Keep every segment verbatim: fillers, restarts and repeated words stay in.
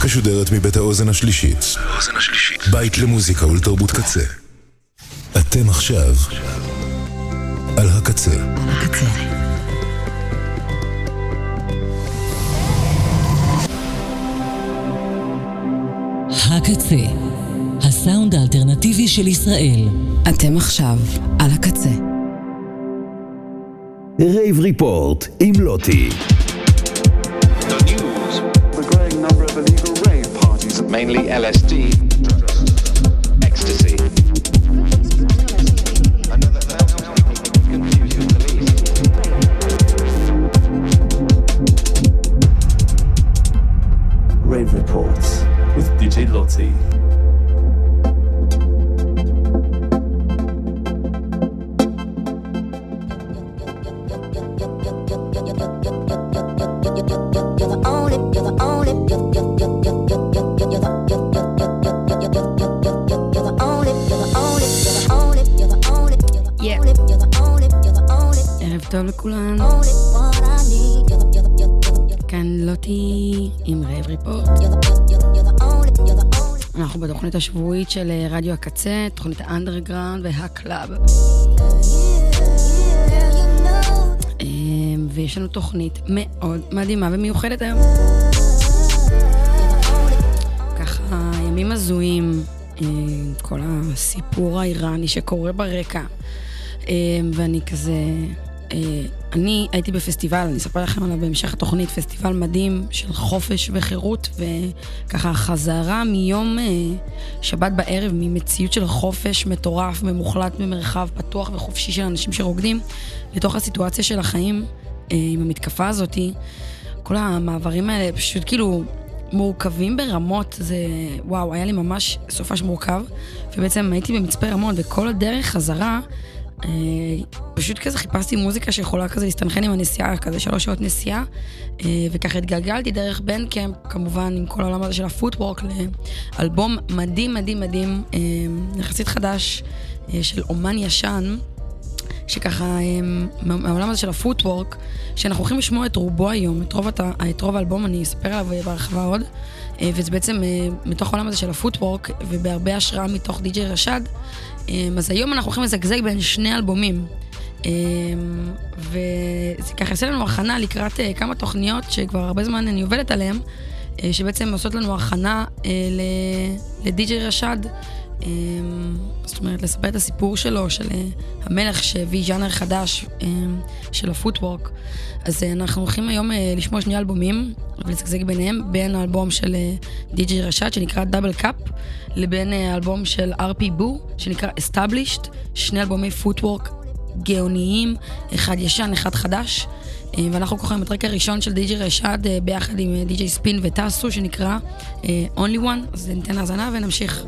מוזיקה שודרת מבית האוזן השלישית. בית למוזיקה ולתרבות קצה. אתם עכשיו על הקצה. על הקצה. הקצה, הסאונד האלטרנטיבי של ישראל. אתם עכשיו על הקצה. רייב ריפורט עם לוטי. The news. The growing number of illegal rave parties, mainly L S D, ecstasy. Another thousand people confuse the police. Rave Reports with D J Lottie. טוב לכולן, כאן לוטי עם רייב ריפורט. אנחנו בתוכנית השבועית של רדיו הקצה, תוכנית האנדרגראונד והקלאב, ויש לנו תוכנית מאוד מדהימה ומיוחדת היום. ככה ימים הזויים, כל הסיפור האיראני שקורה ברקע, ואני כזה... אני הייתי בפסטיבל, אני אספר לכם עליו בהמשך התוכנית, פסטיבל מדהים של חופש וחירות, וככה חזרה מיום שבת בערב, ממציאות של חופש מטורף, ממוחלט, ממרחב פתוח וחופשי של אנשים שרוקדים, לתוך הסיטואציה של החיים עם המתקפה הזאת. כל המעברים האלה פשוט כאילו מורכבים ברמות, זה וואו, היה לי ממש סופש מורכב, ובעצם הייתי במצפה רמון, וכל הדרך חזרה, פשוט כזה חיפשתי מוזיקה שיכולה כזה להסתנכן עם הנסיעה, כזה שלוש שעות נסיעה, וככה התגלגלתי דרך בנדקאמפ, כמובן עם כל העולם הזה של הפוטוורק, לאלבום מדהים מדהים מדהים, יחסית חדש, של אומן ישן, שככה מהעולם הזה של הפוטוורק, שאנחנו הולכים לשמוע את רובו היום, את רוב, את רוב האלבום, אני אספר עליו בהרחבה עוד, וזה בעצם מתוך העולם הזה של הפוטוורק, ובהרבה השראה מתוך די-ג'יי רשד. אז היום אנחנו הולכים לזגזג בין שני אלבומים, וזה ככה עושה לנו הכנה לקראת כמה תוכניות שכבר הרבה זמן אני עובדת עליהן, שבעצם עושות לנו הכנה לדי-ג'יי רשד, זאת אומרת לספר את הסיפור שלו, של המלך שהביא ז'אנר חדש של הפוטוורק. אז אנחנו הולכים היום לשמוע שני אלבומים ולזגזג ביניהם, בין האלבום של די-ג'יי רשד שנקרא דאבל קאפ, לבין האלבום של אר פי בו שנקרא Established, שני אלבומי פוטוורק גאוניים, אחד ישן, אחד חדש, ואנחנו כוחים את הרקע הראשון של די-ג'יי רשד ביחד עם די-ג'יי ספין וטסו שנקרא Only One. אז ניתן האזנה ונמשיך.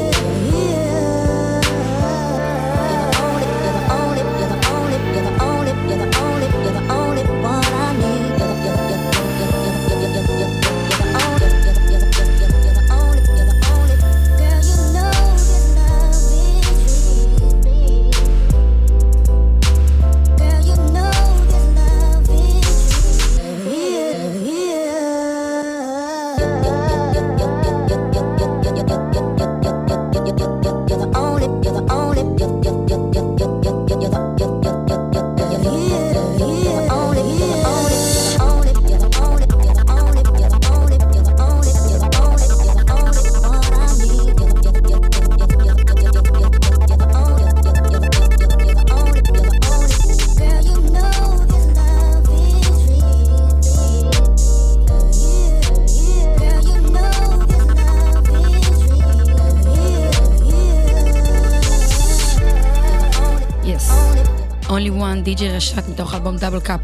Only One, די-ג'יי רשת מתוך אלבום דאבל קאפ.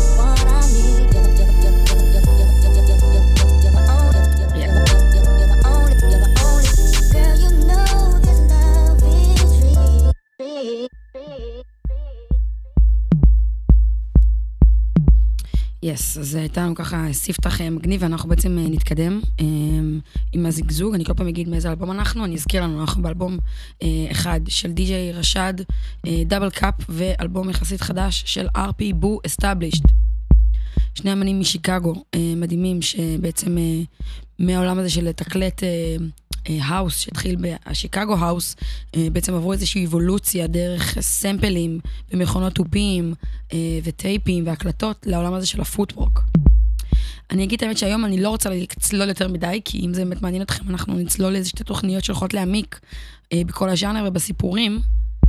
יס, אז הייתנו ככה ספתח מגניב, ואנחנו בעצם נתקדם עם הזגזוג. אני כל פעם אגיד מאיזה אלבום אנחנו, אני אזכיר לנו, אנחנו באלבום אחד של די-ג'יי רשד, דאבל קאפ, ואלבום יחסית חדש של אר פי בו Established, שני אמנים משיקגו, מדהימים, שבעצם מהעולם הזה של לתקלט האוס, שהתחיל בשיקגו האוס, בעצם עברו איזושהי אבולוציה דרך סמפלים ומכונות טופים וטייפים והקלטות לעולם הזה של הפוטוורק. אני אגיד את האמת שהיום אני לא רוצה לצלול יותר מדי, כי אם זה באמת מעניין אתכם, אנחנו נצלול לאיזה שתי תוכניות שהולכות להעמיק בכל הז'אנר ובסיפורים.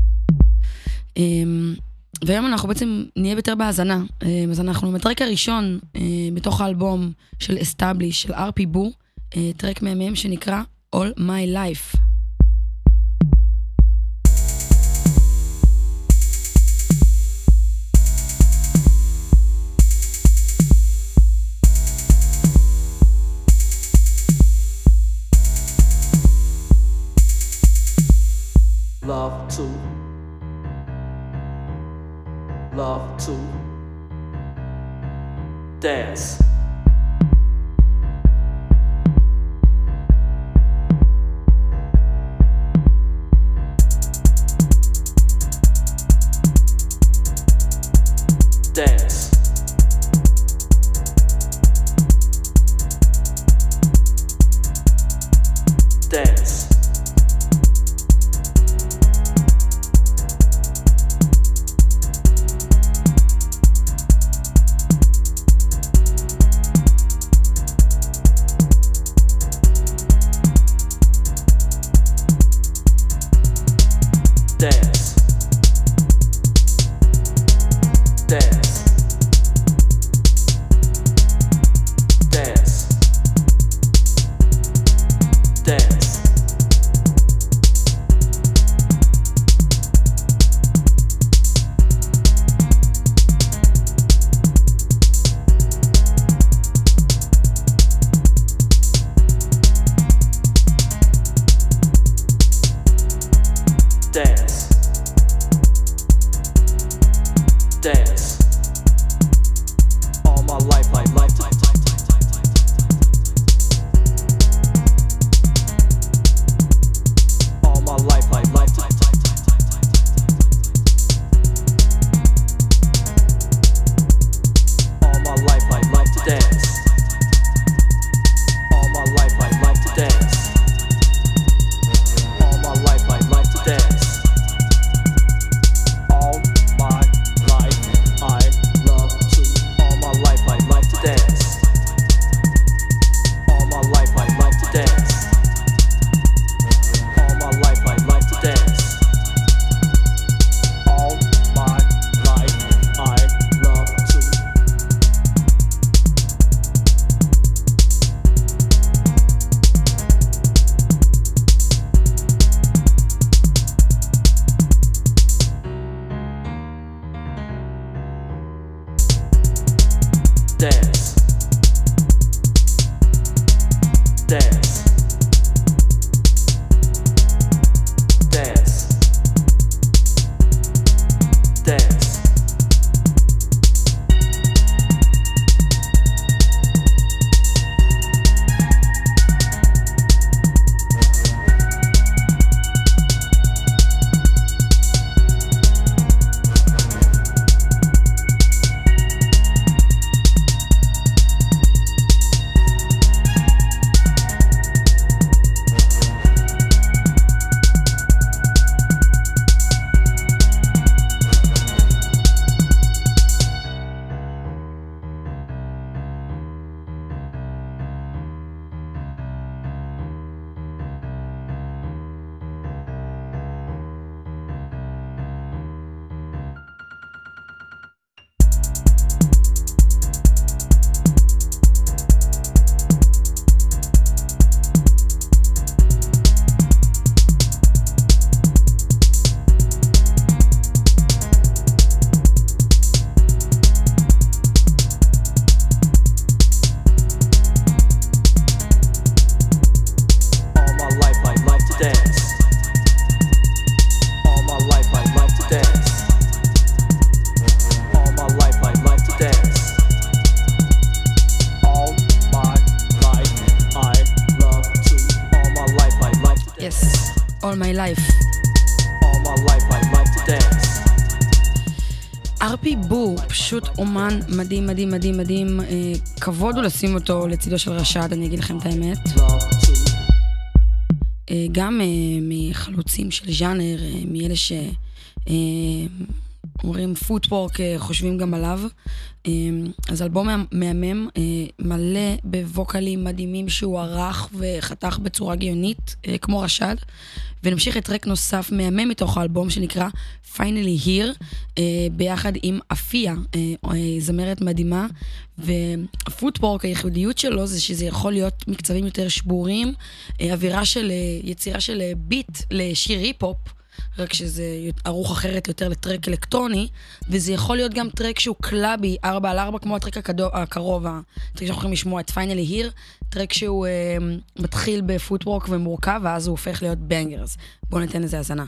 והיום אנחנו בעצם נהיה יותר בהאזנה. אז אנחנו בטרק הראשון בתוך האלבום של Establish, של אר פי בו, טרק מהמם שנקרא All My Life. Love to, love to dance. Dance. Dance. All My Life. ארפי בו, פשוט אומן מדהים, מדהים, מדהים, מדהים. כבוד הוא לשים אותו לצידו של רשד, אני אגיד לכם את האמת. גם מחלוצים של ז'אנר, מאלה שאומרים פוטוורק, חושבים גם עליו. אז אלבום מהמם, מלא בווקלים מדהימים שהוא ערך וחתך בצורה גאונית, כמו רשד. ונמשיך את טרק נוסף מהמם מתוך האלבום שנקרא Finally Here, ביחד עם אפיה, זמרת מדהימה. והפוטוורק, הייחודיות שלו זה שזה יכול להיות מקצבים יותר שבורים, אווירה של יצירה של ביט לשיר היפ-הופ, רק שזה ערוך אחרת יותר לטרק אלקטרוני, וזה יכול להיות גם טרק שהוא קלאבי, ארבע על ארבע, כמו הטרק הקרוב, הטרק שאנחנו יכולים לשמוע את Finally Here, טרק שהוא אה, מתחיל בפוטוורק ומורכב, ואז הוא הופך להיות בנגרס. בואו ניתן לזה הזנה.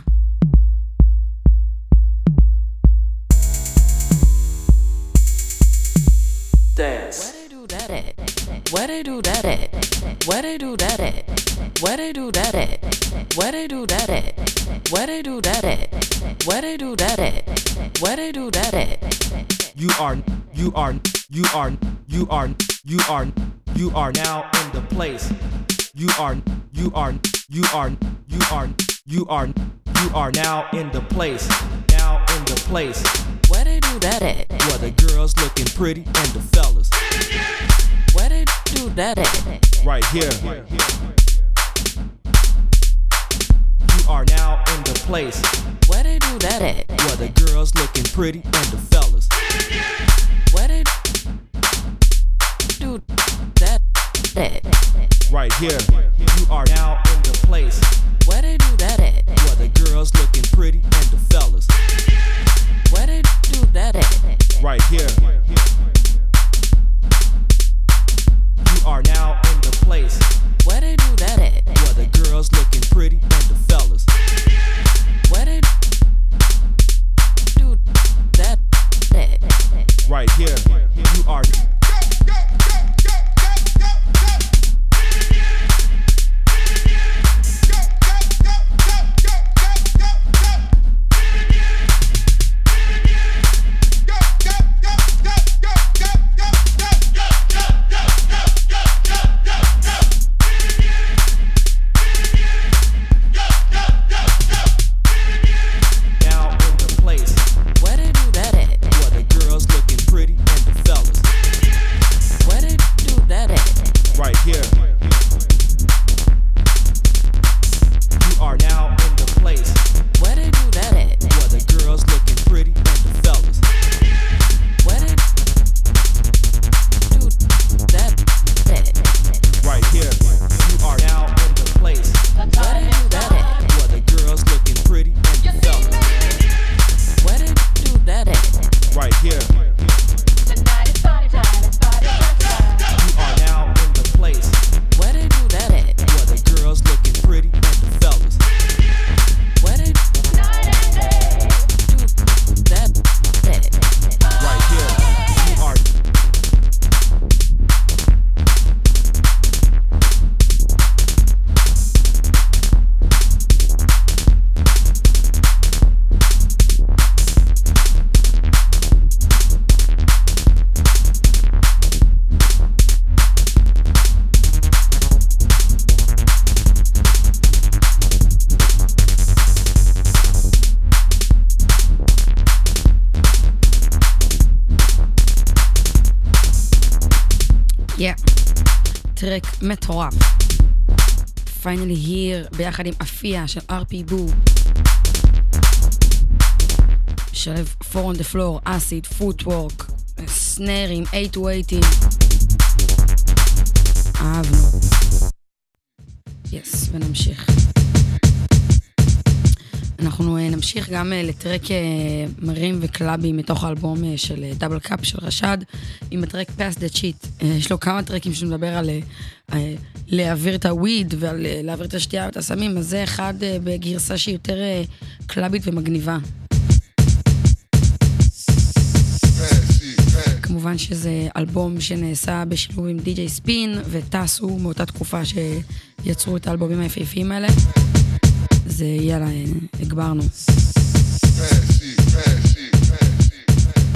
Dance. Where they do that at? Where they do that at? Where they do that at? Where they do that at? Where they do that at? Where they do that at? Where they do that at? You are, you are, you are, you are, you are, you are now in the place. You are, you are, you are, you are, you are, you are now in the place. Now in the place. Where they do that at? Where the girls looking pretty and the fellas. Where they do that at? Right here. You are now in the place. Where they do that at? Where the girls looking pretty and the fellas. Where they do that at? Right here. You are now in the place. Where they do that at? Where the girls looking pretty and the fellas. Where they do that at? Right here. You are now in the place. Where they do that at? Where the girls looking pretty and the fellas. Where they do that at? Right here. You are. טרק מטורף. Finally Here ביחד עם אפיה של ארפי בו. שלב four on the floor, acid, footwork, סנרים, eight to eighty. אהבנו. יס, ונמשיך. אנחנו נמשיך גם לטרק מרים וקלאבי מתוך האלבום של דאבל קאפ של רשד, עם הטרק Pass the Cheat. יש לו כמה טרקים שמדבר על להעביר את הוויד ועל להעביר את השתייה ואת הסמים, אז זה אחד בגרסה שהיא יותר קלאבית ומגניבה. כמובן שזה אלבום שנעשה בשילוב עם די-ג'יי ספין וטסו מאותה תקופה שיצרו את האלבומים היפהפיים האלה. זה יאללה, הגברנו.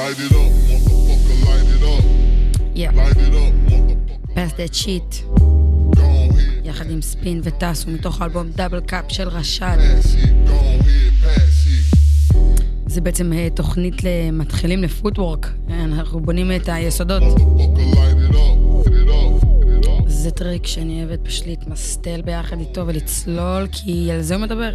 Light it up, motherfucker, light it up. Yeah. Light it up, motherfucker. Pass that shit. Go ahead. יחד עם ספין וטסו מתוך האלבום דאבל קאפ של רשד. Pass it, go ahead, pass it. זה בעצם תוכנית למתחילים לפוטוורק. אנחנו בונים את היסודות. Motherfucker, light it up, light it up, light it up. זה טריק שאני אוהבת פשוט להתמסטל ביחד איתו ולצלול, כי על זה הוא מדבר.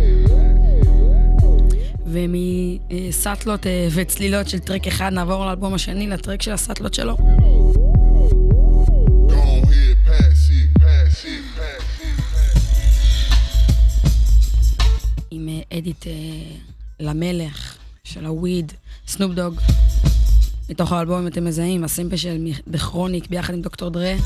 ומסטלות וצלילות של טריק אחד נעבור לאלבום השני, לטריק של הסטלות שלו. Go ahead, pass it, pass it, pass it. עם אדיט למלך של הוויד, סנופ דוג. מתוך האלבום, אם אתם מזהים, הסימפל של The Chronic ביחד עם דוקטור דרה.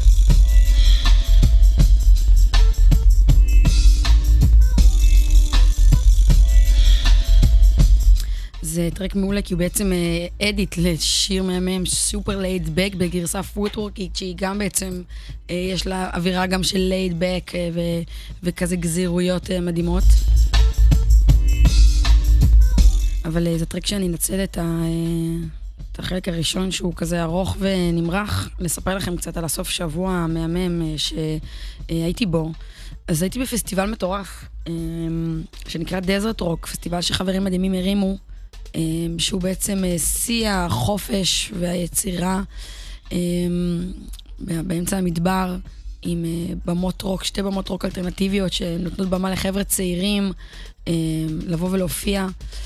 זה טרק מעולה, כי הוא בעצם אדיט לשיר מהמם, סופר לייד בק בגרסה פוטוורקית, שהיא גם בעצם, יש לה אווירה גם של לייד בק וכזה גזירויות מדהימות. אבל זה טרק שאני אנצל את, ה... את החלק הראשון שהוא כזה ארוך ונמרח, לספר לכם קצת על הסוף שבוע המהמם שהייתי בו. אז הייתי בפסטיבל מטורף, שנקרא דזרט רוק, פסטיבל שחברים מדהימים הרימו, שהוא בעצם שיא החופש והיצירה באמצע המדבר, עם במות רוק, שתי במות רוק אלטרנטיביות שנותנות במה לחבר'ה צעירים לבוא ולהופיע.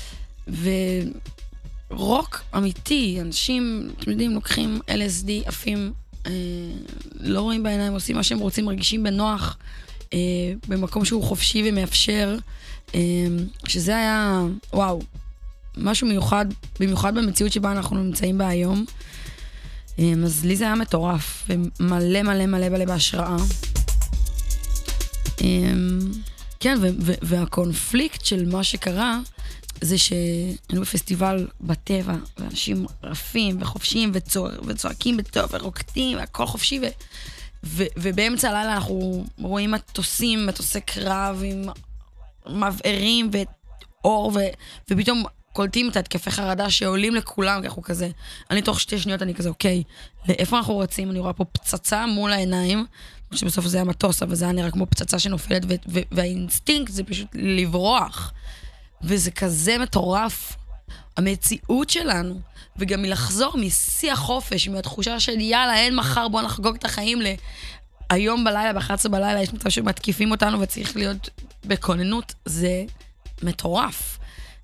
ורוק אמיתי, אנשים, אתם יודעים, לוקחים אל אס די, עפים, אה, לא רואים בעיניים, עושים מה שהם רוצים, מרגישים בנוח, אה, במקום שהוא חופשי ומאפשר, אה, שזה היה, וואו, משהו מיוחד, במיוחד במציאות שבה אנחנו נמצאים בה היום. אה, אז לי זה היה מטורף, ומלא מלא מלא מלא בהשראה. אה, כן, ו- ו- והקונפליקט של מה שקרה, זה שהיינו בפסטיבל בטבע, ואנשים רפים וחופשיים וצוע, וצועקים בטוב ורוקדים, והכל חופשי, ו, ו, ובאמצע הלילה אנחנו רואים מטוסים, מטוסי קרב עם מבערים ואור, ו, ופתאום קולטים את התקפי חרדה שעולים לכולם, כי אנחנו כזה, אני תוך שתי שניות אני כזה, אוקיי, לאיפה אנחנו רצים? אני רואה פה פצצה מול העיניים, שבסוף זה היה מטוס, אבל זה היה נראה כמו פצצה שנופלת, ו, ו, והאינסטינקט זה פשוט לברוח. וזה כזה מטורף, המציאות שלנו, וגם מלחזור משיא החופש, מהתחושה של יאללה, אין מחר, בוא נחגוג את החיים להיום בלילה, ב-אחת עשרה בלילה, יש מצב שמתקיפים אותנו וצריך להיות בכוננות, זה מטורף.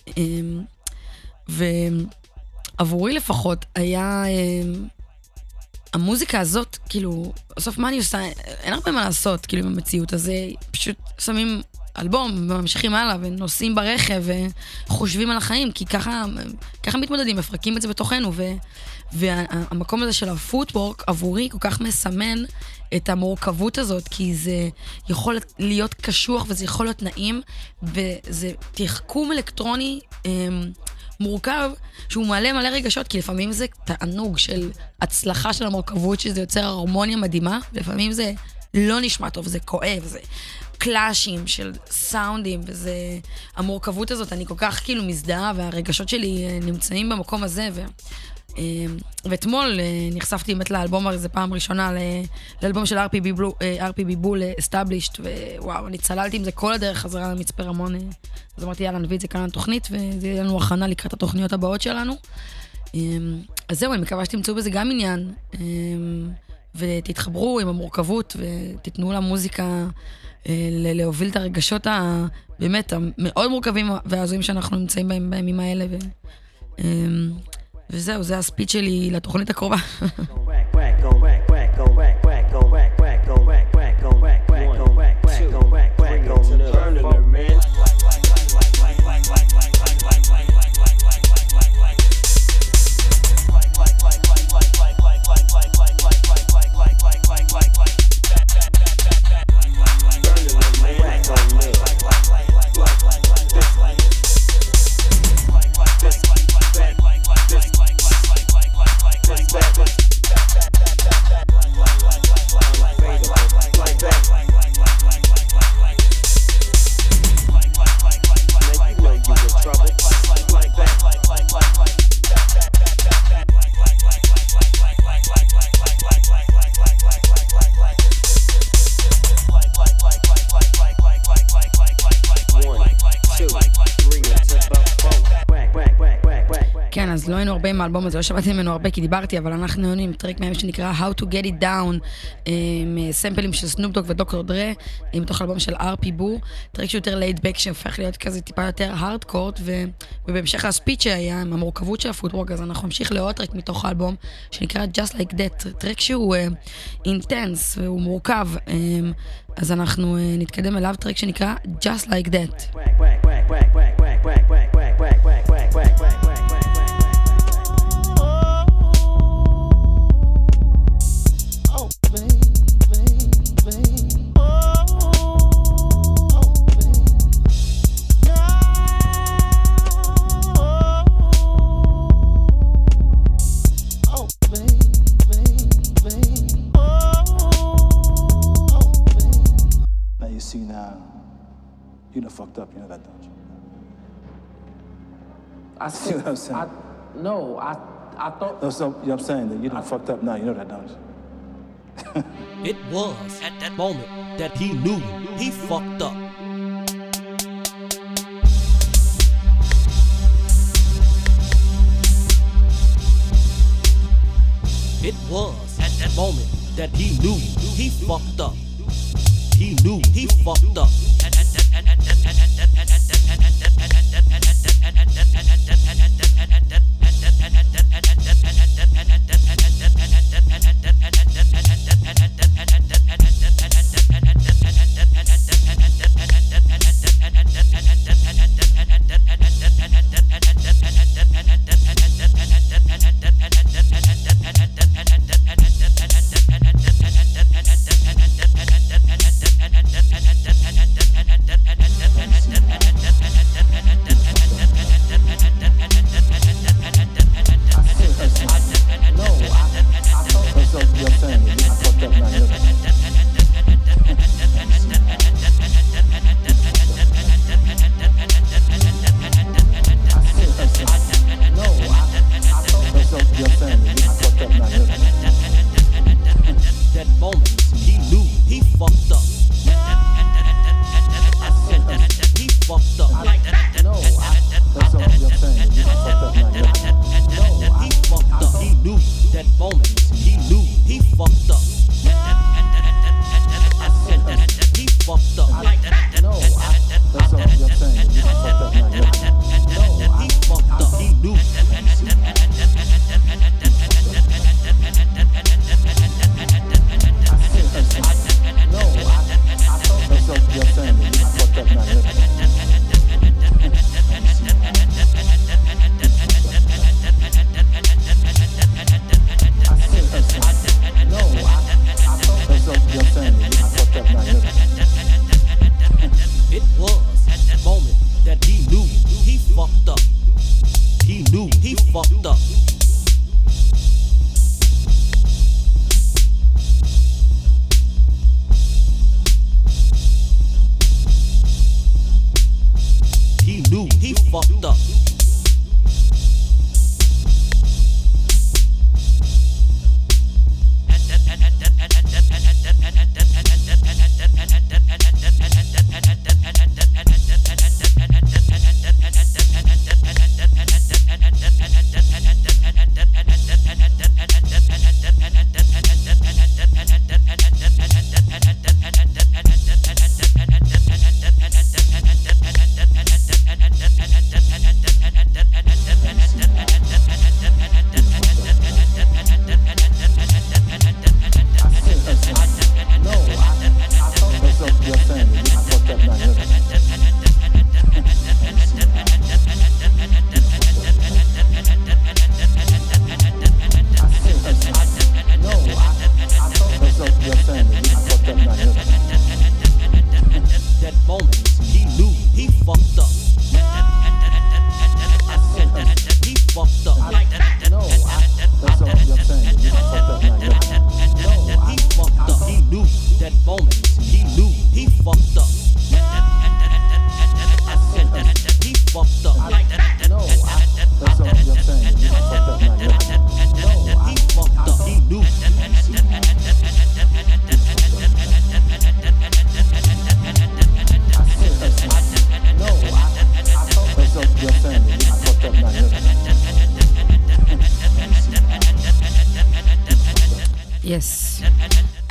ועבורי לפחות היה, המוזיקה הזאת, כאילו, בסוף מה אני עושה? אין הרבה מה לעשות, כאילו, במציאות הזה, פשוט שמים אלבום, וממשיכים הלאה, ונוסעים ברכב, וחושבים על החיים, כי ככה, ככה מתמודדים, מפרקים את זה בתוכנו, ו, והמקום הזה של הפוטוורק, עבורי, כל כך מסמן את המורכבות הזאת, כי זה יכול להיות קשוח, וזה יכול להיות נעים, וזה תחכום אלקטרוני מורכב, שהוא מעלה מלא רגשות, כי לפעמים זה תענוג של הצלחה של המורכבות, שזה יוצר הרמוניה מדהימה, ולפעמים זה לא נשמע טוב, זה כואב, זה קלאשים של סאונדים, וזה, המורכבות הזאת, אני כל כך כאילו מזדהה, והרגשות שלי נמצאים במקום הזה, ו, ואתמול נחשפתי באמת לאלבום הזה פעם ראשונה, לאלבום של אר פי בי בול, Established, ווואו, אני צללתי עם זה כל הדרך חזרה למצפה רמון, אז אמרתי, יאללה, נביא את זה כאן לתוכנית, וזה יהיה לנו הכנה לקראת התוכניות הבאות שלנו. אז זהו, אני מקווה שתמצאו בזה גם עניין, ותתחברו עם המורכבות, ותתנו למוזיקה להוביל את הרגשות באמת המאוד מורכבים והזויים שאנחנו נמצאים בהם בימים האלה, וזהו, זה הספיץ שלי לתוכנית הקרובה. This, that, אז לא היינו הרבה עם האלבום הזה, לא שמעתי ממנו הרבה כי דיברתי, אבל אנחנו היינו עם טרק מהם שנקרא How to Get It Down, עם סמפלים של סנופ דוג ודוקטור דרה, מתוך אלבום של אר פי בו, טרק שיותר לייד בק שהופך להיות כזה טיפה יותר הארדקורט, ובהמשך הספיץ' שהיה, עם המורכבות של הפוטוורק, אז אנחנו נמשיך לעוד טרק מתוך האלבום, שנקרא Just Like That, טרק שהוא אינטנס והוא מורכב, אז אנחנו נתקדם אליו, טרק שנקרא Just Like That. See now, you done fucked up, you know that, don't you? I see what I'm saying? I, no, I, I thought... No, so, you know what I'm saying? That you done I, fucked up now, you know that, don't you? It was at that moment that he knew he fucked up. It was at that moment that he knew he fucked up. He knew he fucked up.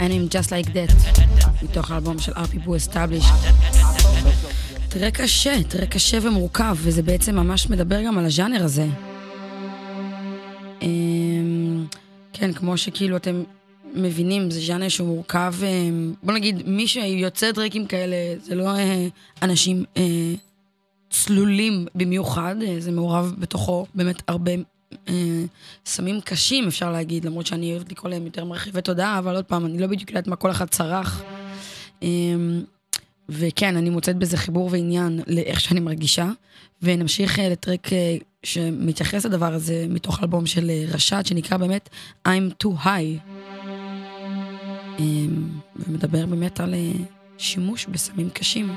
היינו עם Just Like That, מתוך האלבום של ארפי בו Established. תראה קשה, תראה קשה ומורכב, וזה בעצם ממש מדבר גם על הז'אנר הזה. כן, כמו שכאילו אתם מבינים, זה ז'אנר שהוא מורכב, בוא נגיד, מי שיוצא טרקים כאלה, זה לא אנשים צלולים במיוחד, זה מעורב בתוכו באמת הרבה סמים קשים, אפשר להגיד, למרות שאני אוהבת לקרוא להם יותר מרחיבי תודעה, אבל עוד פעם, אני לא בדיוק יודעת מה כל אחד צרח. וכן, אני מוצאת בזה חיבור ועניין לאיך שאני מרגישה, ונמשיך לטרק שמתייחס לדבר הזה מתוך אלבום של רשד, שנקרא באמת I'm Too High, ומדבר באמת על שימוש בסמים קשים.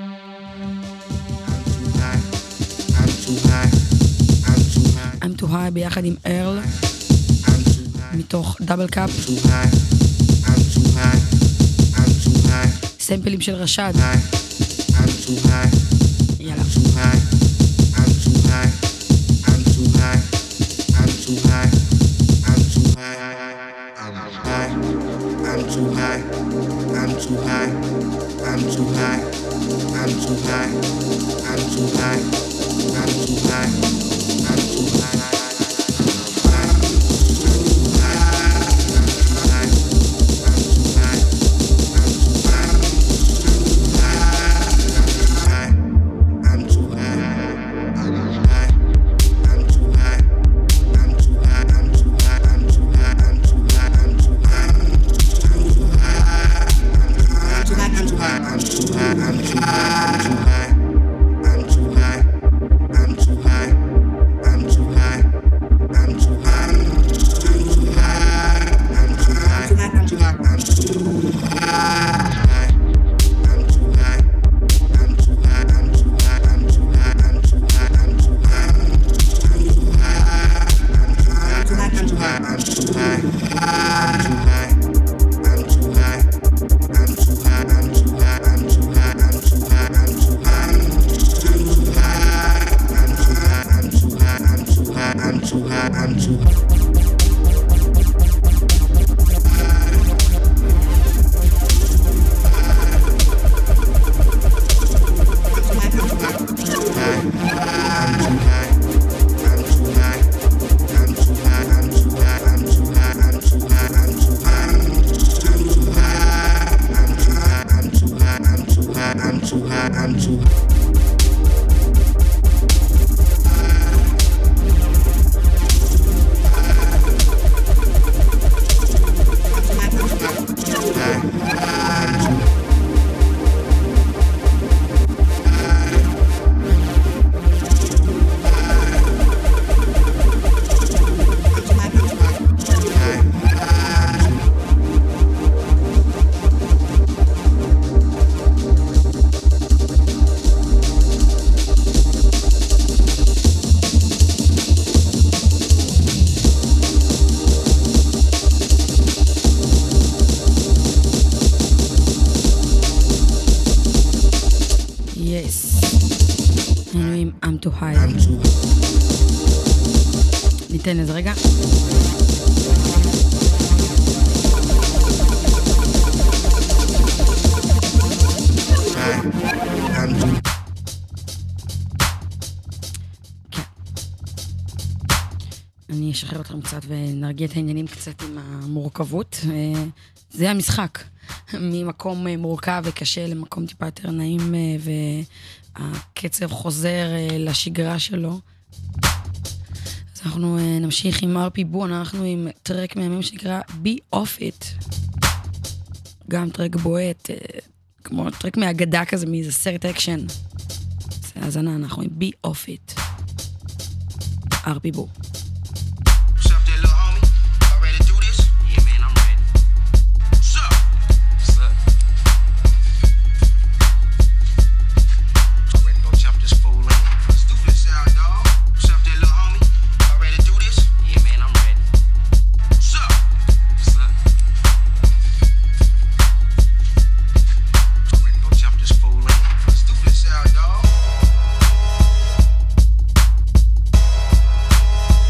I'm Too High ביחד עם ארל, מתוך דאבל קאפ, סמפלים של רשד. יאללה. I'm too high, I'm too high, I'm too high, I'm too high, I'm too high, I'm too high, I'm too high. ניתן איזה רגע. אני אשחרר אתכם קצת ונרגיע את העניינים קצת עם המורכבות. זה המשחק. ממקום מורכב וקשה למקום טיפה יותר נעים, והקצב חוזר לשגרה שלו. אז אנחנו נמשיך עם ארפי בו, אנחנו עם טרק מהימים שנקרא Be Off It. גם טרק בועט, כמו טרק מהגדה כזה, מאיזה סרט אקשן. אז אנחנו עם Be Off It. ארפי בו. Dog.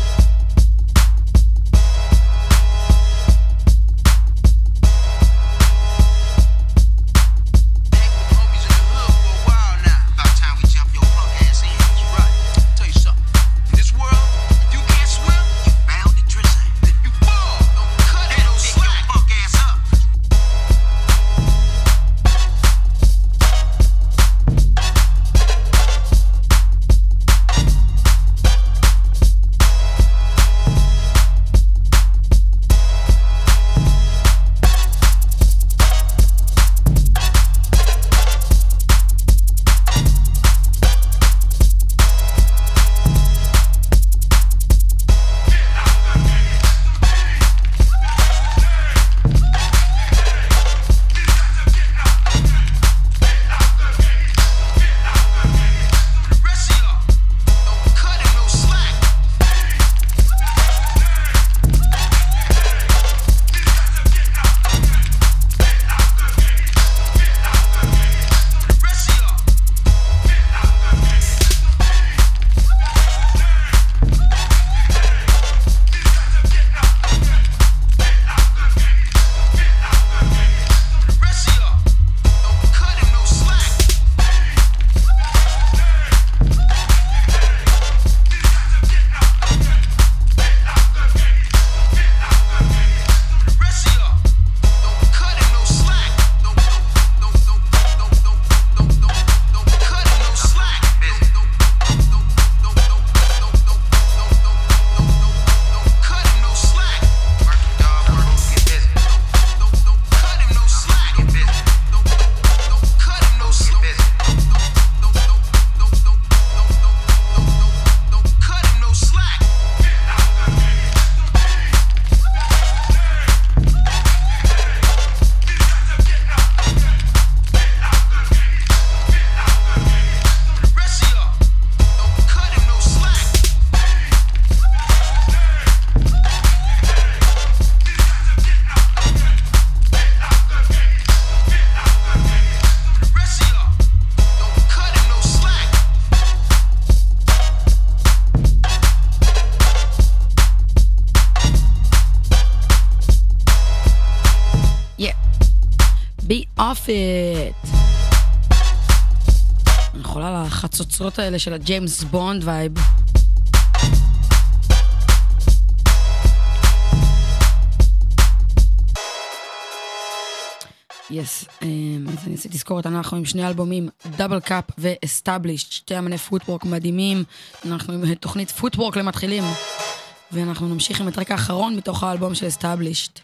It. אני יכולה על החצוצרות האלה של הג'יימס בונד וייב. יס, אז אני עשיתי תזכורת, אנחנו עם שני אלבומים, דאבל קאפ ו-Established, שתי אמני פוטוורק מדהימים, אנחנו עם תוכנית פוטוורק למתחילים, ואנחנו נמשיך עם הטרק האחרון מתוך האלבום של Established.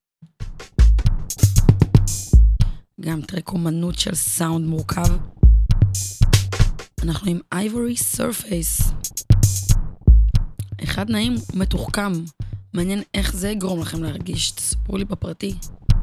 גם טרק אומנות של סאונד מורכב. אנחנו עם Ivory Surface. אחד נעים מתוחכם, מעניין איך זה יגרום לכם להרגיש, תספרו לי בפרטי.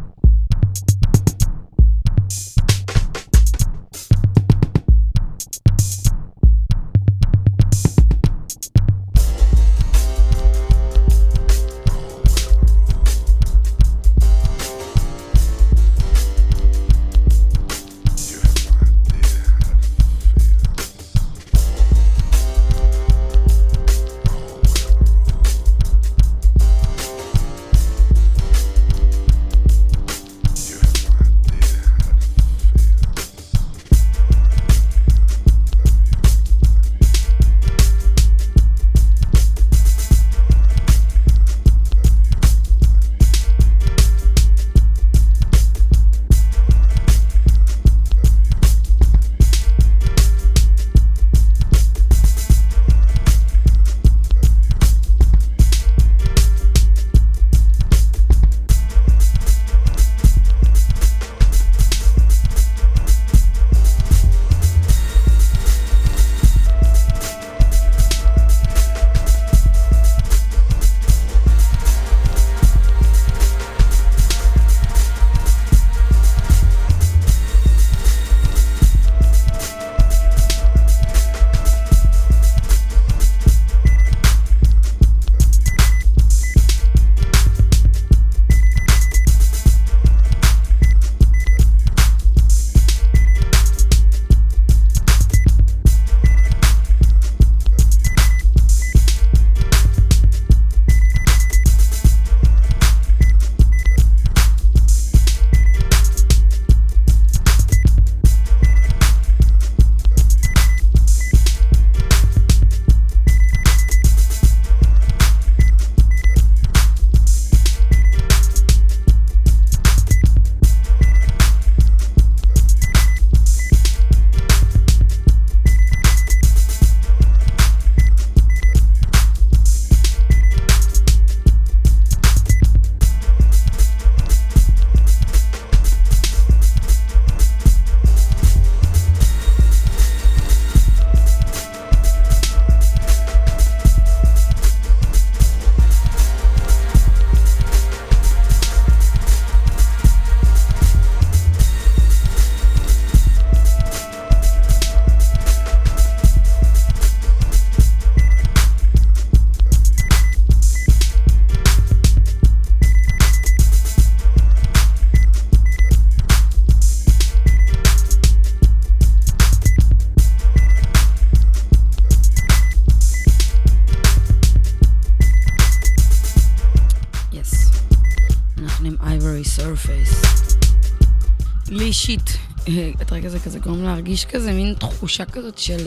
לי אישית, הטרק הזה כזה גורם להרגיש כזה, מין תחושה כזאת של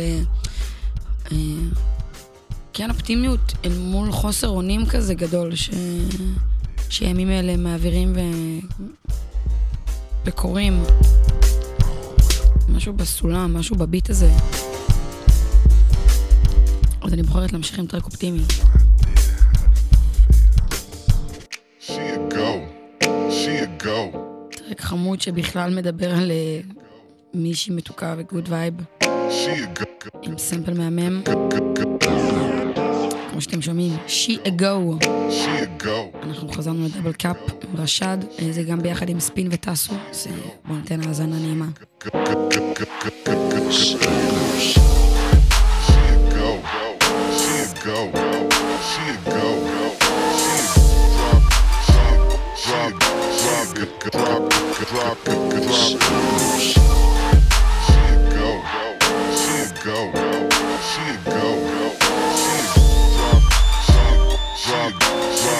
כן אופטימיות אל מול חוסר אונים כזה גדול ש... שימים האלה מעבירים ו... וקוראים משהו בסולם, משהו בביט הזה. אז אני בוחרת להמשיך עם טרק אופטימי. טרק חמוד שבכלל מדבר על מישהי מתוקה וגוד וייב עם סמפל מהמם כמו שאתם שומעים, She a Go. אנחנו חזרנו לדאבל קאפ עם רשד, זה גם ביחד עם ספין וטסו, אז בואו ניתן האזנה נעימה.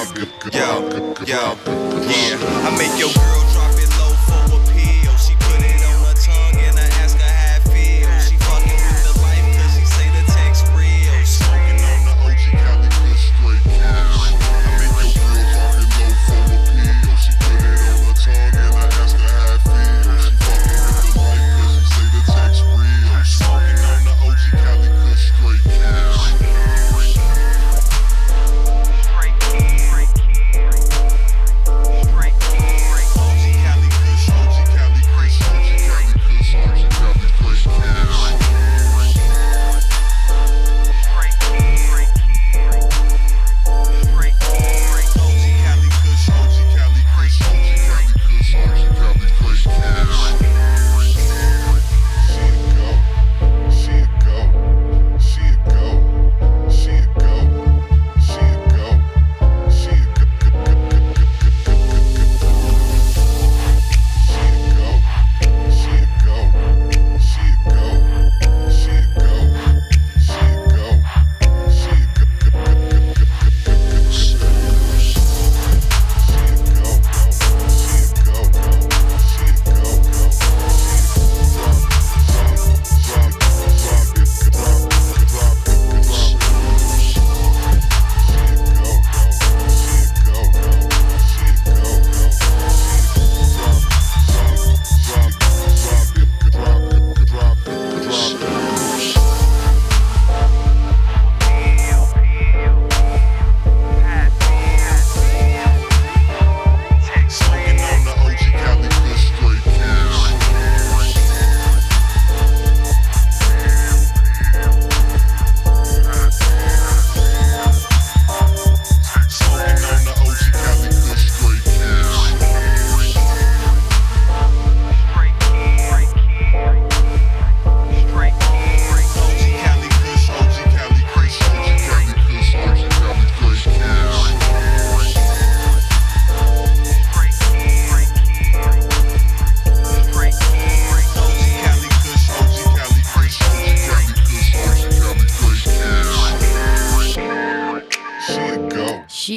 Yo, yo, yeah, I make your girl drop it low for a pill. She put it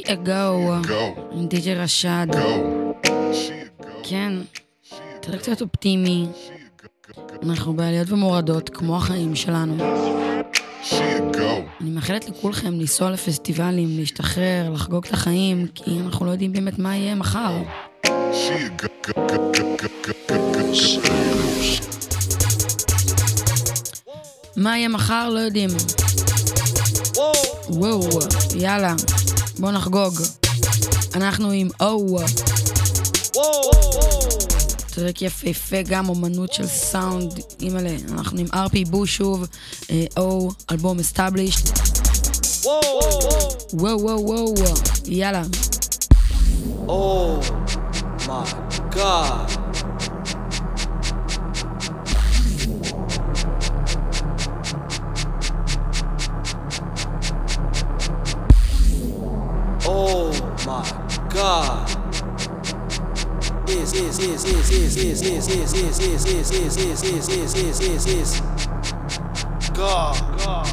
She a go. עם די-ג'יי רשד. כן, תראה קצת אופטימי. אנחנו בעליות ומורדות, כמו החיים שלנו. אני מאחלת לכולכם לנסוע לפסטיבלים, להשתחרר, לחגוג את החיים, כי אנחנו לא יודעים באמת מה יהיה מחר. מה יהיה מחר? לא יודעים. וואו, יאללה, בוא נחגוג. אנחנו עם או. טרק יפהפה, גם אומנות של סאונד, אימאלה. אנחנו עם אר פי בוש שוב, או, אלבום Established. וואו, וואו, וואו, יאללה. Oh my God. Oh my God. Is is is is is is is is is is is is is is is is is God. God.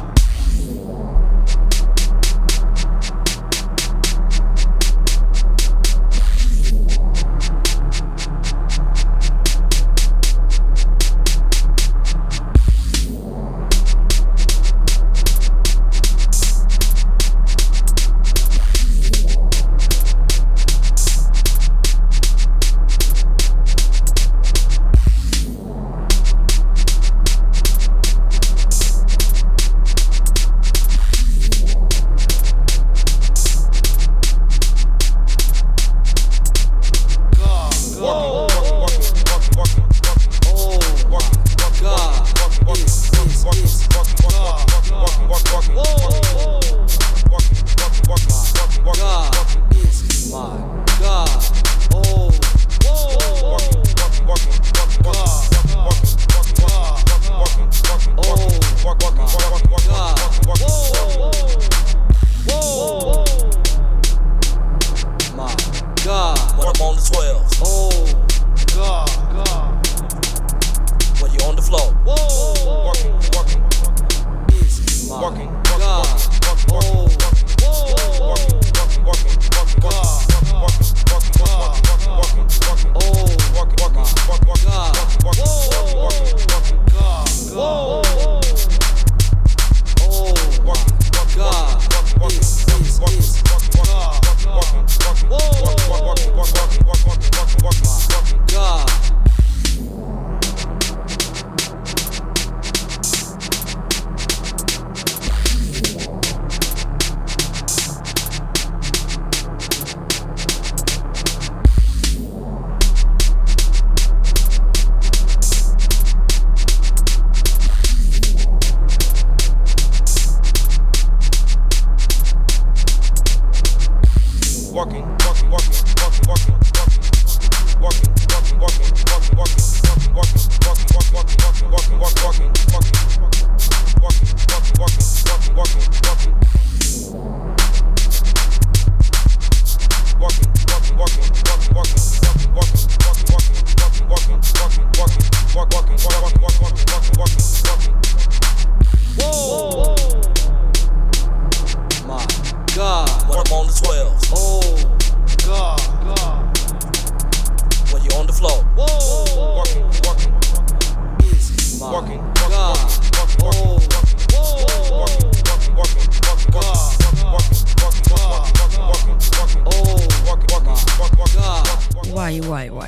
וואי וואי וואי.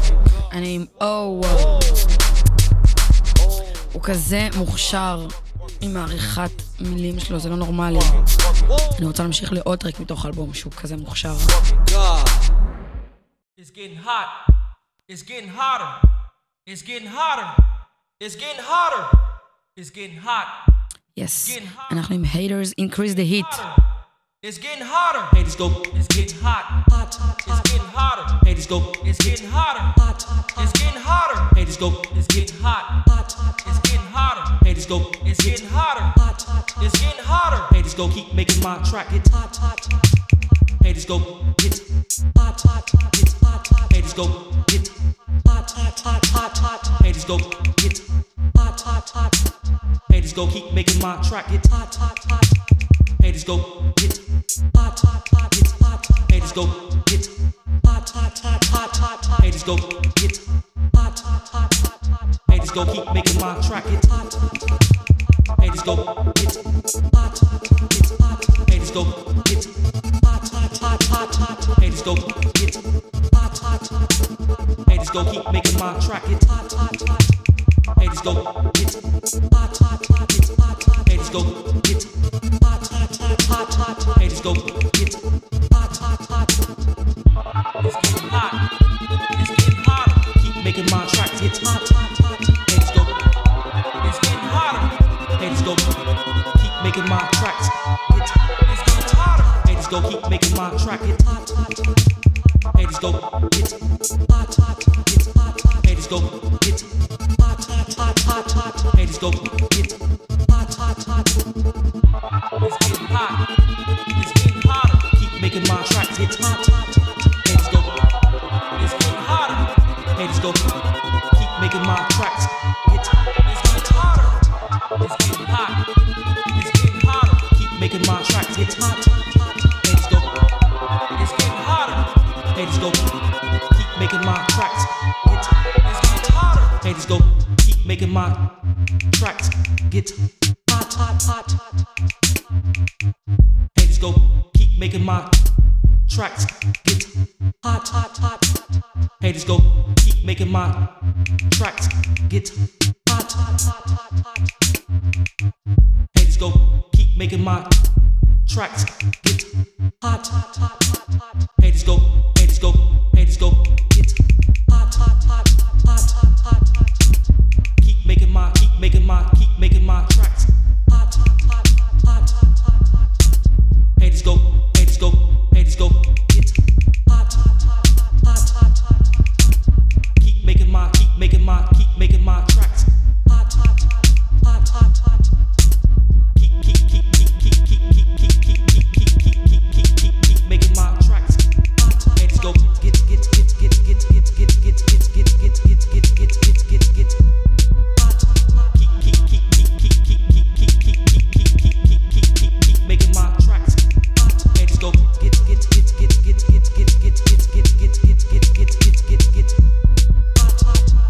אני עם או. הוא כזה מוכשר עם העריכת מילים שלו, זה לא נורמלי. אני רוצה להמשיך לעוד טרק מתוך אלבום שהוא כזה מוכשר. It's getting hot. It's getting hotter. It's getting hotter. It's getting hotter. It's getting hot. Yes. אנחנו עם haters increase the heat. It's getting hotter. Haters go. It's getting hot. Hot. It's getting hotter. Haters go. It's getting hotter. Hot. It's getting hotter. Haters go. It's getting hot. Hot. It's getting hotter. Haters go. It's getting hotter. Hot. It's getting hotter. Haters go. Keep making my track hit hot. Hot. Haters go. Hit hot. Hot. Hit hot. Haters go. Hit hot. Hot. Hot. Hot. Hot. Haters go. Hit hot. Hot. Hot. Haters go. Keep making my track hit hot. Hot. Hot. Haters go. Hit hot. Hot. Hot. Hit hot. Haters go get hot, hot, hot, hot, hot, hot. Haters go get hot, hot, hot, hot, hot. Haters go keep making my track get hot. Haters go get hot, get hot. Haters go get hot, hot, hot, hot, hot. Haters go get hot, hot, hot. Haters go keep making my track get hot, hot, hot. Haters go get hot, hot, hot, get hot. Haters go get hot, hot, hot, hot, hot. Haters go get hot, hot, hot. It's getting hot. It's getting hotter. Keep making my tracks get hot, hot, hot. Haters go. It's getting hotter. Haters go. Keep making my tracks get. It's getting hotter. Haters go. Keep making my track get hot, hot. Haters go get hot, hot, get hot. Haters go get hot, hot, hot, hot, hot. Haters go get hot, hot, hot. It's getting hot. It's getting hotter. Keep making my tracks get hot, hot. Haters go. It's getting hotter. Haters go. Keep making my tracks get. It's getting hotter. It's getting hot. It's getting hotter. Keep making my tracks get hot, hot. Haters go. It's getting hotter. Haters go. Keep making my tracks get. It's getting hotter. Haters go. Keep making my tracks get hot, hot, hot, hot. Haters go. Keep making my tracks get hot, hot, hot. Haters go. Keep making my tracks get hot, hot, hot, hot, hot. Haters go. Keep making my tracks get hot, hot, hot, hot, hot. Haters go. Haters go. Haters go. Get hot, hot, hot, hot, hot, hot, hot. Keep making my, keep making my, keep making my tracks hot, hot, hot, hot, hot, hot, hot. Haters go. Haters go. Haters go. Get hot, hot, hot, hot, hot, hot. Keep making my, keep making my, keep making my tracks hot, hot, hot, hot, hot, hot. Keep, keep, keep, keep, keep, keep, keep, keep, keep, keep, keep, keep, keep, keep, keep, keep making my tracks hot. Haters go. Get, get, get, get, get, get, get, get, get, get, get, get, get, get, get, get, get. Hot, hot. Keep, keep, keep, keep, keep, keep, keep, keep, keep, keep, keep, keep, keep, keep, keep, keep making my tracks hot. Haters go. Get, get, get, get, get, get, get, get, get, get, get, get, get, get, get, get, get. Hot, hot, hot.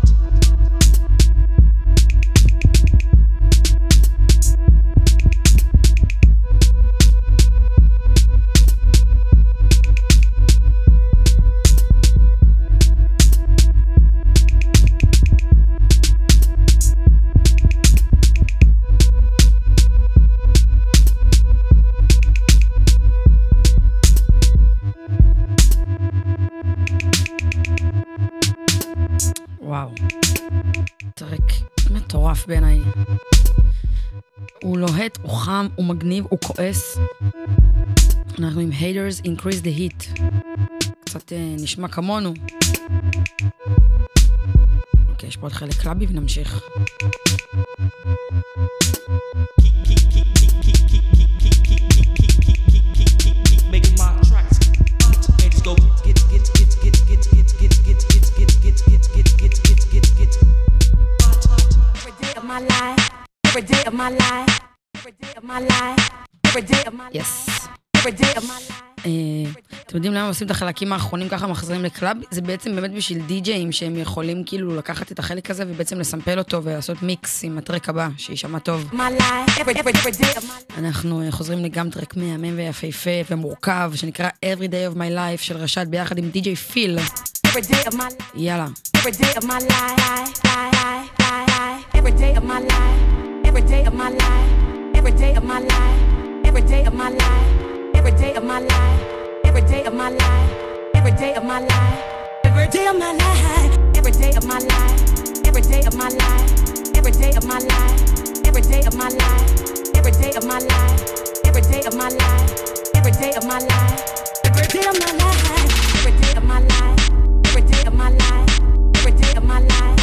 וואו, טרק מטורף בעיניי. הוא לוהט, הוא חם, הוא מגניב, הוא כועס. אנחנו עם haters increase the heat. קצת נשמע כמונו. אוקיי, יש פה עוד חלק קלאבי ונמשיך. Making my tracks hot. Haters go. Get, get, get, get, get, get, get, get, get, get, get, get, get, get, get, get, get. Hot, hot. Every day of my life. Every day of my life. Every day of my life. Every day of my life. Yes. Every day of my life. אתם יודעים למה עושים את החלקים האחרונים ככה מחזרים לקלאב? זה בעצם באמת בשביל די-ג'אים שהם יכולים כאילו לקחת את החלק הזה ובעצם לסמפל אותו ולעשות מיקס עם הטרק הבא, שישמע טוב. אנחנו חוזרים לגם טרק מהמם ויפהפה ומורכב שנקרא Every Day of My Life של רשד ביחד עם די-ג'יי פיל. יאללה. Every day of my life. Every day of my life. Every day of my life. Every day of my life. Every day of my life. Every day of my life, every day of my life, every day of my life, every day of my life, every day of my life, every day of my life, every day of my life, every day of my life, every day of my life, every day of my life, every day of my life, every day of my life, every day of my life, every day of my life, every day of my life,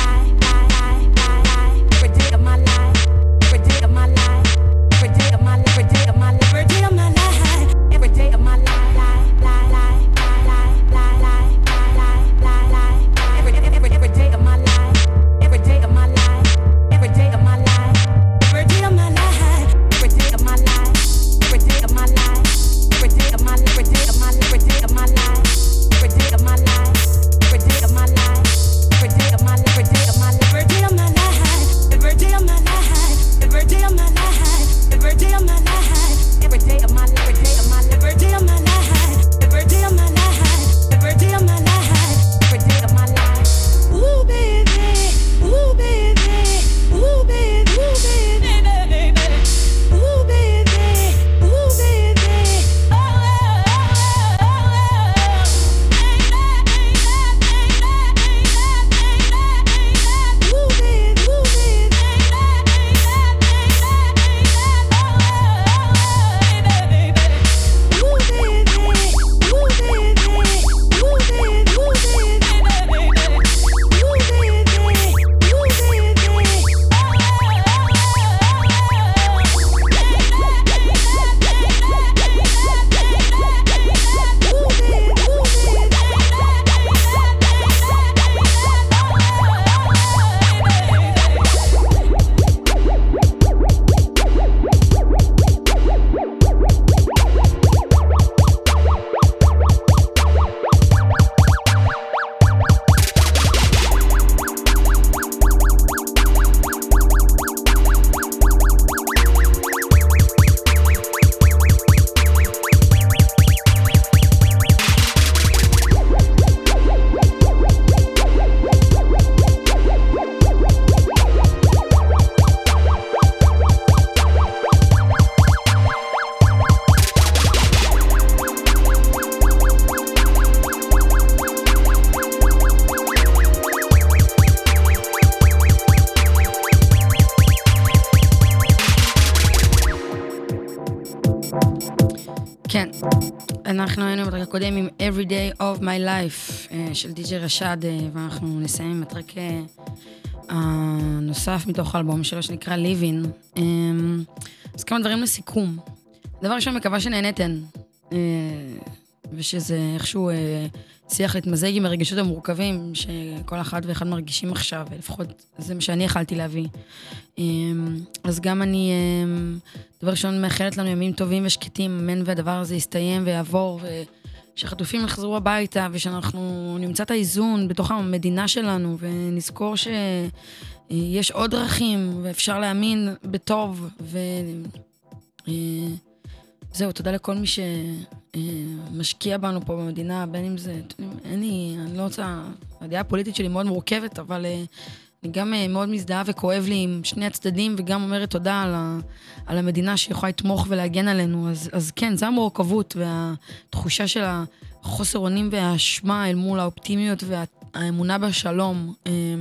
every day of my life, every day of my life, every day of my life, every day of my life, every day of my life. Every day of my life, life, life, life, life, life, life, life, life, life, every, every, every day of my life, every day of my life, כן, אנחנו היינו בטרק הקודם עם Every Day of My Life של די.ג'יי רשד, ואנחנו נסיים עם הטרק הנוסף מתוך האלבום שלו שנקרא Living. אז כמה דברים לסיכום. דבר ראשון, מקווה שנהנתן, ושזה איכשהו הצליח להתמזג עם הרגשות המורכבים שכל אחד ואחד מרגישים עכשיו, ולפחות זה מה שאני יכלתי להביא. אז גם אני, דבר ראשון, מאחלת לנו ימים טובים ושקטים, אמן והדבר הזה יסתיים ויעבור, ושהחטופים יחזרו הביתה, ושאנחנו נמצא את האיזון בתוך המדינה שלנו, ונזכור שיש עוד דרכים, ואפשר להאמין בטוב, וזהו, תודה לכל מי שמשקיע בנו פה במדינה, בין אם זה, אין לי, אני לא רוצה, הדעה הפוליטית שלי מאוד מורכבת, אבל אני גם מאוד מזדהה וכואב לי עם שני הצדדים, וגם אומרת תודה על, ה, על המדינה שיכולה לתמוך ולהגן עלינו. אז, אז כן, זה המורכבות והתחושה של החוסר אונים והאשמה אל מול האופטימיות והאמונה בשלום.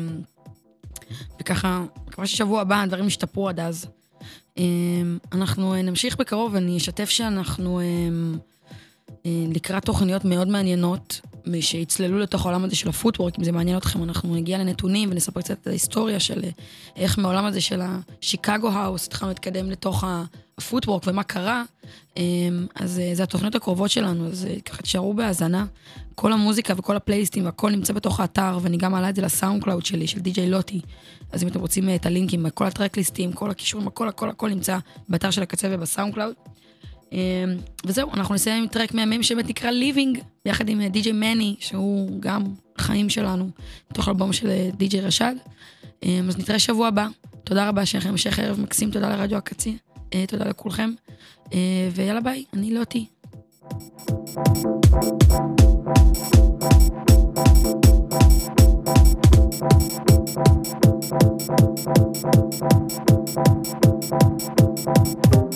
וככה, מקווה ששבוע הבא הדברים ישתפרו עד אז. אנחנו נמשיך בקרוב, אני אשתף שאנחנו לקראת תוכניות מאוד מעניינות, שיצללו לתוך העולם הזה של הפוטוורק, אם זה מעניין אתכם, אנחנו נגיע לנתונים ונספר קצת את ההיסטוריה של איך מהעולם הזה של השיקגו האוס התחלנו להתקדם לתוך הפוטוורק ומה קרה. אז זה התוכניות הקרובות שלנו, אז ככה תשארו בהאזנה. כל המוזיקה וכל הפלייליסטים והכל נמצא בתוך האתר, ואני גם מעלה את זה לסאונד קלאוד שלי, של די.ג'יי לוטי. אז אם אתם רוצים את הלינקים, כל הטרקליסטים, כל הקישורים, הכל, הכל, הכל נמצא באתר של הקצה ובסאונד קלאוד. וזהו, אנחנו נסיים עם טרק מהמם שבאמת נקרא Living, ביחד עם די.ג'יי מני, שהוא גם חיים שלנו, בתוך אלבום של די.ג'יי רשד. אז נתראה שבוע הבא. תודה רבה שלכם, המשך ערב מקסים, תודה לרדיו הקצה, תודה לכולכם, ויאללה ביי, אני לוטי. Thank you.